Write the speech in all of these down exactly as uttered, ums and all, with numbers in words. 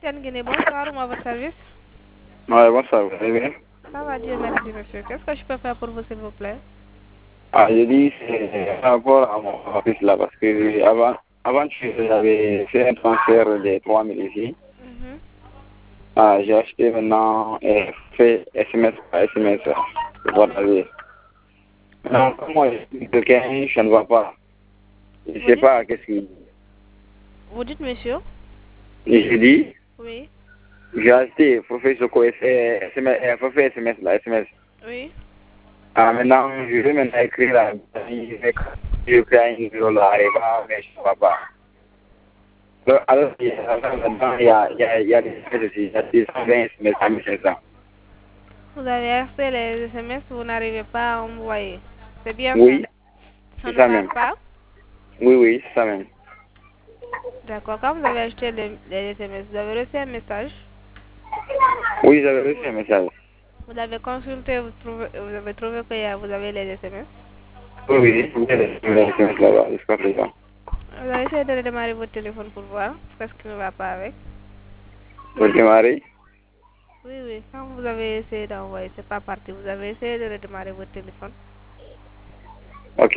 Tiane Guinée, bonsoir, à votre service. Ouais, bonsoir, vous allez bien? Ça va, Dieu merci, monsieur. Qu'est-ce que je peux faire pour vous, s'il vous plaît? Ah, je dis, c'est par rapport à mon office là, parce que avant, avant que j'avais fait un transfert de trois mille ici. Mhm. Ah, j'ai acheté maintenant et fait S M S par S M S pour voir la vie. Maintenant, comme moi, je suis quelqu'un, je ne vois pas. Je ne Vous sais dites, pas qu'est-ce qu'il. vous dites, monsieur? Et je dis, Oui. j'ai acheté pour faire ce quoi, S M S, pour faire S M S là, S M S. Oui. Ah, maintenant, je vais maintenant écrire là, je crée un numéro là, et va, mais je ne vois pas. Alors, il y a, il y a, il y a, il y a des S M S aussi, il y a des cent vingt S M S à mille cinq cents. Vous avez acheté les S M S, vous n'arrivez pas à envoyer. C'est bien ça. Oui, Ça c'est ne ça va même. pas? Oui, oui, c'est ça même. D'accord. Quand vous avez acheté les, les S M S, vous avez reçu un message. Oui, j'avais reçu un message. Vous avez consulté, vous, trouvez, vous avez trouvé que y a- vous avez les S M S. Oui, oui, il y a des S M S là-bas, jusqu'à présent. Vous avez essayé de redémarrer votre téléphone pour voir ce qui ne va pas avec. Pour démarrer? Oui, oui. Quand vous avez essayé d'envoyer, c'est pas parti. Vous avez essayé de redémarrer votre téléphone. Ok.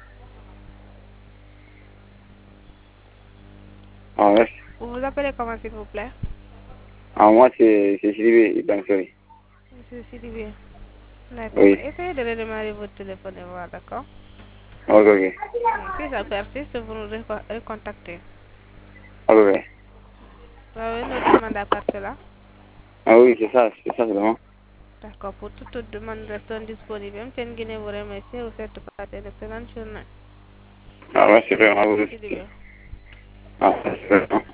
Ah, merci. Vous vous appelez comment, s'il vous plaît? Ah, moi, c'est Sylvie Bansori. Monsieur Sidibé. D'accord. Oui. Essayez de redémarrer votre téléphone et voir, d'accord? Ok, ok. Si ça persiste, vous nous reco- recontactez. Ok, ok. Vous avez une autre demande à part cela? Ah oui, c'est ça, c'est ça vraiment. D'accord. Pour toute autre demande, restons disponibles. Même si Guinée vous remercie, vous faites passer une excellente journée. Ah, merci vraiment. Monsieur Vous aussi. Sidibé. Ah, merci vraiment.